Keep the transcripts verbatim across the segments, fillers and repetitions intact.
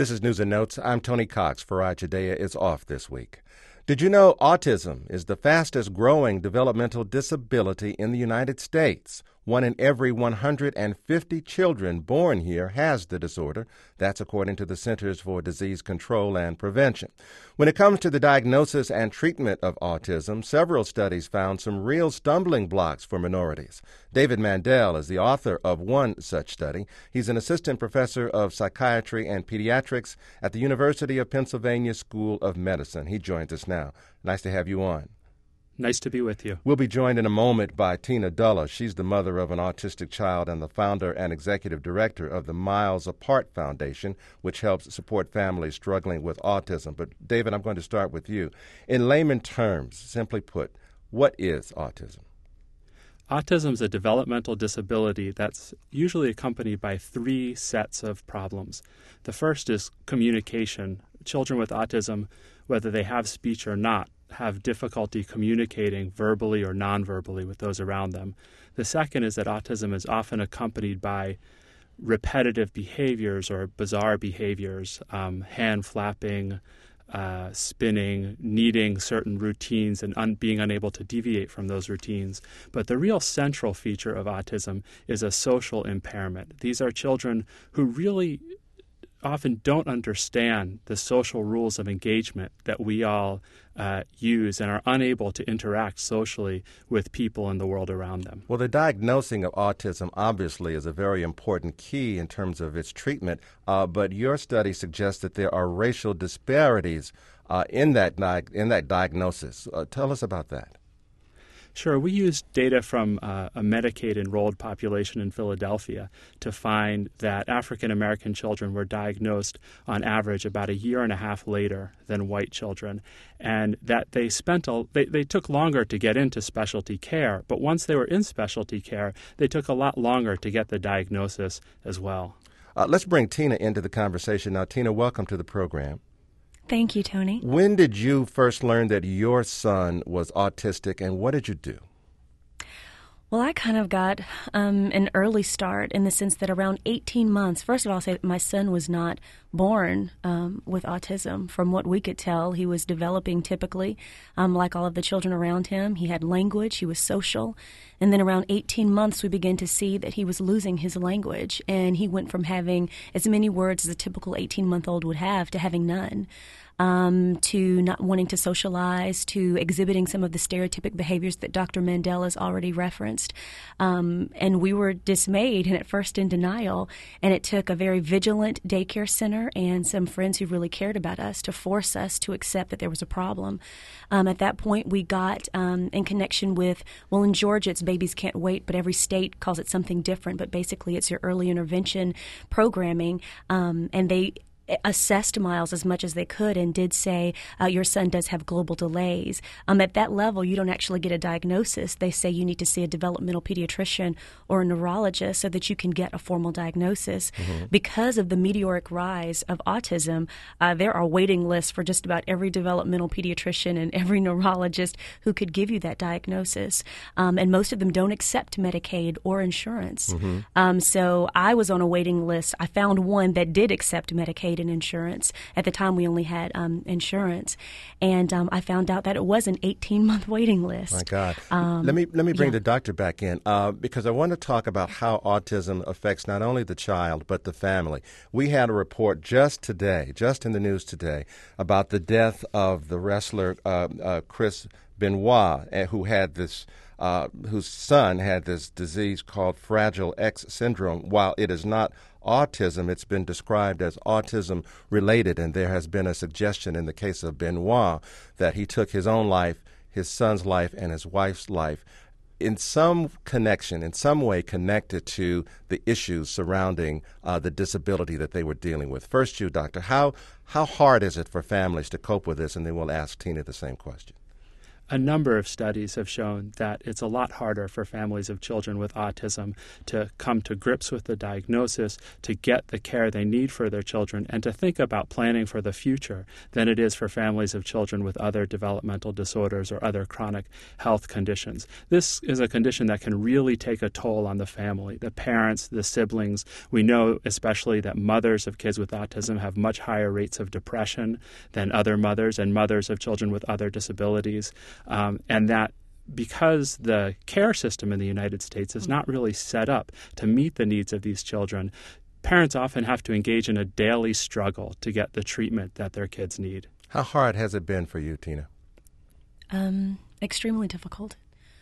This is News and Notes. I'm Tony Cox. Faraj Judea is off this week. Did you know autism is the fastest growing developmental disability in the United States? One in every one hundred fifty children born here has the disorder. That's according to the Centers for Disease Control and Prevention. When it comes to the diagnosis and treatment of autism, several studies found some real stumbling blocks for minorities. David Mandel is the author of one such study. He's an assistant professor of psychiatry and pediatrics at the University of Pennsylvania School of Medicine. He joins us now. Nice to have you on. Nice to be with you. We'll be joined in a moment by Tina Dulles. She's the mother of an autistic child and the founder and executive director of the Miles Apart Foundation, which helps support families struggling with autism. But, David, I'm going to start with you. In layman terms, simply put, what is autism? Autism is a developmental disability that's usually accompanied by three sets of problems. The first is communication. Children with autism, whether they have speech or not, have difficulty communicating verbally or non-verbally with those around them. The second is that autism is often accompanied by repetitive behaviors or bizarre behaviors, um, hand flapping, uh, spinning, needing certain routines and un- being unable to deviate from those routines. But the real central feature of autism is a social impairment. These are children who really often don't understand the social rules of engagement that we all uh, use and are unable to interact socially with people in the world around them. Well, the diagnosing of autism obviously is a very important key in terms of its treatment, uh, but your study suggests that there are racial disparities uh, in that di- in that diagnosis. Uh, tell us about that. Sure. We used data from uh, a Medicaid-enrolled population in Philadelphia to find that African-American children were diagnosed on average about a year and a half later than white children, and that they spent a, they, they took longer to get into specialty care, but once they were in specialty care, they took a lot longer to get the diagnosis as well. Uh, let's bring Tina into the conversation now. Tina, welcome to the program. Thank you, Tony. When did you first learn that your son was autistic, and what did you do? Well, I kind of got um, an early start in the sense that around eighteen months, first of all, I'll say that my son was not born um, with autism. From what we could tell, he was developing typically um, like all of the children around him. He had language, he was social, and then around eighteen months, we began to see that he was losing his language, and he went from having as many words as a typical eighteen-month-old would have to having none. Um, to not wanting to socialize, to exhibiting some of the stereotypic behaviors that Doctor Mandel has already referenced. Um, and we were dismayed and at first in denial. And it took a very vigilant daycare center and some friends who really cared about us to force us to accept that there was a problem. Um, at that point, we got um, in connection with, well, in Georgia, it's Babies Can't Wait, but every state calls it something different. But basically, it's your early intervention programming. Um, and they assessed Miles as much as they could and did say, uh, your son does have global delays. Um, at that level, you don't actually get a diagnosis. They say you need to see a developmental pediatrician or a neurologist so that you can get a formal diagnosis. Mm-hmm. Because of the meteoric rise of autism, uh, there are waiting lists for just about every developmental pediatrician and every neurologist who could give you that diagnosis. Um, and most of them don't accept Medicaid or insurance. Mm-hmm. Um, so I was on a waiting list. I found one that did accept Medicaid and insurance. At the time, we only had um, insurance, and um, I found out that it was an eighteen-month waiting list. My God. Um, let me let me bring yeah. the doctor back in uh, because I want to talk about how autism affects not only the child but the family. We had a report just today, just in the news today, about the death of the wrestler uh, uh, Chris Benoit, who had this. Uh, whose son had this disease called Fragile X syndrome. While it is not autism, it's been described as autism-related, and there has been a suggestion in the case of Benoit that he took his own life, his son's life, and his wife's life in some connection, in some way connected to the issues surrounding uh, the disability that they were dealing with. First, you, Doctor, how, how hard is it for families to cope with this? And then we'll ask Tina the same question. a number of studies have shown that it's a lot harder for families of children with autism to come to grips with the diagnosis, to get the care they need for their children, and to think about planning for the future than it is for families of children with other developmental disorders or other chronic health conditions. This is a condition that can really take a toll on the family, the parents, the siblings. We know especially that mothers of kids with autism have much higher rates of depression than other mothers and mothers of children with other disabilities. Um, and that because the care system in the United States is not really set up to meet the needs of these children, parents often have to engage in a daily struggle to get the treatment that their kids need. How hard has it been for you, Tina? Um, extremely difficult.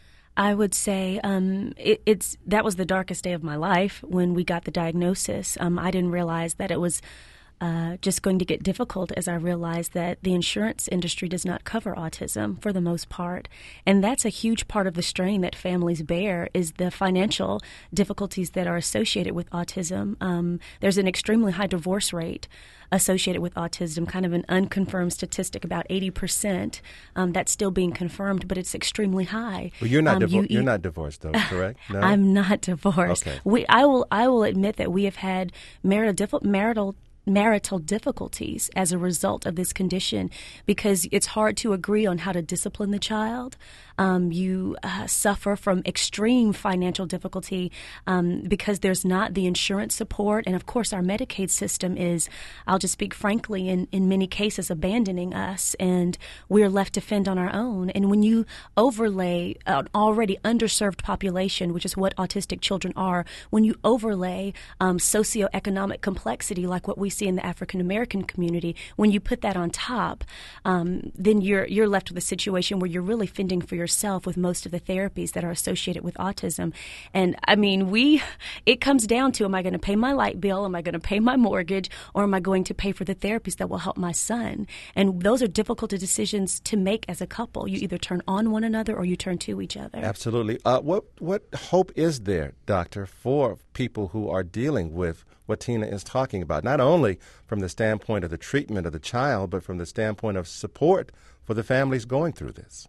I would say um, it, it's that was the darkest day of my life when we got the diagnosis. Um, I didn't realize that it was Uh, just going to get difficult as I realized that the insurance industry does not cover autism for the most part. And that's a huge part of the strain that families bear is the financial difficulties that are associated with autism. Um, there's an extremely high divorce rate associated with autism, kind of an unconfirmed statistic, about eighty percent. Um, that's still being confirmed, but it's extremely high. Well, you're not, um, divo- you, you're not divorced, though, correct? No? I'm not divorced. Okay. We, I will, I will admit that we have had marital, marital marital difficulties as a result of this condition because it's hard to agree on how to discipline the child. Um, you uh, suffer from extreme financial difficulty um, because there's not the insurance support. And, of course, our Medicaid system is, I'll just speak frankly, in, in many cases abandoning us, and we're left to fend on our own. And when you overlay an already underserved population, which is what autistic children are, when you overlay um, socioeconomic complexity like what we see in the African American community, when you put that on top, um, then you're you're left with a situation where you're really fending for yourself with most of the therapies that are associated with autism. And I mean, we it comes down to, am I going to pay my light bill? Am I going to pay my mortgage? Or am I going to pay for the therapies that will help my son? And those are difficult decisions to make as a couple. You either turn on one another or you turn to each other. Absolutely. Uh, what what hope is there, doctor, for people who are dealing with what Tina is talking about, not only from the standpoint of the treatment of the child, but from the standpoint of support for the families going through this?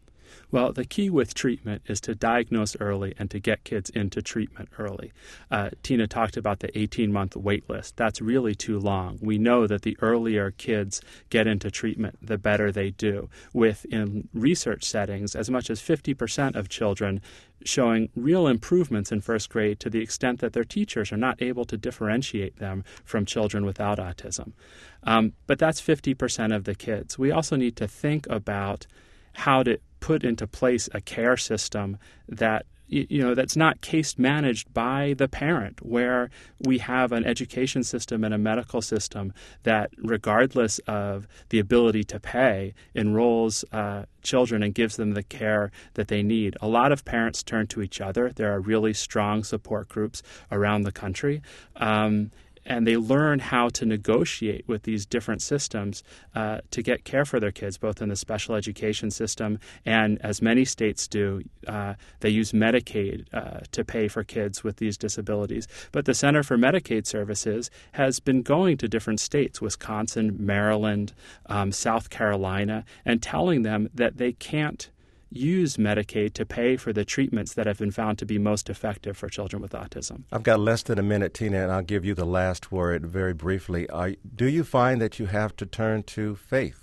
Well, the key with treatment is to diagnose early and to get kids into treatment early. Uh, Tina talked about the eighteen-month wait list. That's really too long. We know that the earlier kids get into treatment, the better they do, with, in research settings, as much as fifty percent of children showing real improvements in first grade to the extent that their teachers are not able to differentiate them from children without autism. Um, but that's fifty percent of the kids. We also need to think about how to put into place a care system that you know that's not case managed by the parent, where we have an education system and a medical system that, regardless of the ability to pay, enrolls uh, children and gives them the care that they need. A lot of parents turn to each other. There are really strong support groups around the country. Um, And they learn how to negotiate with these different systems uh, to get care for their kids, both in the special education system and, as many states do, uh, they use Medicaid uh, to pay for kids with these disabilities. But the Center for Medicaid Services has been going to different states, Wisconsin, Maryland, um, South Carolina, and telling them that they can't use Medicaid to pay for the treatments that have been found to be most effective for children with autism. I've got less than a minute, Tina, and I'll give you the last word very briefly. Are, do you find that you have to turn to faith?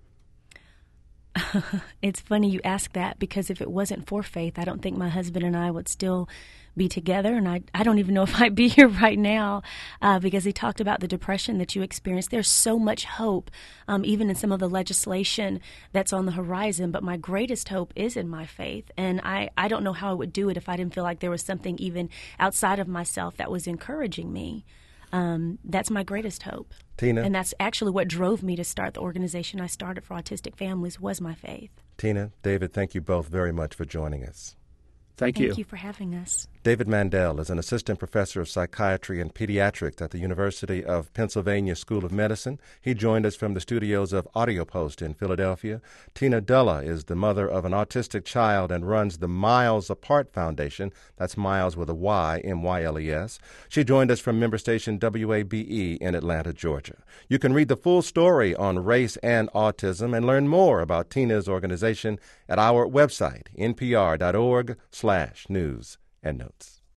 It's funny you ask that, because if it wasn't for faith, I don't think my husband and I would still be together, and I, I don't even know if I'd be here right now uh, because he talked about the depression that you experienced. There's so much hope, um, even in some of the legislation that's on the horizon, but my greatest hope is in my faith, and I, I don't know how I would do it if I didn't feel like there was something even outside of myself that was encouraging me. Um, that's my greatest hope. Tina? And that's actually what drove me to start the organization I started for autistic families, was my faith. Tina, David, thank you both very much for joining us. Thank you. Thank you for having us. David Mandel is an assistant professor of psychiatry and pediatrics at the University of Pennsylvania School of Medicine. He joined us from the studios of AudioPost in Philadelphia. Tina Dulla is the mother of an autistic child and runs the Miles Apart Foundation. That's Miles with a Y, M Y L E S. She joined us from member station W A B E in Atlanta, Georgia. You can read the full story on race and autism and learn more about Tina's organization at our website, npr dot org slash news and notes.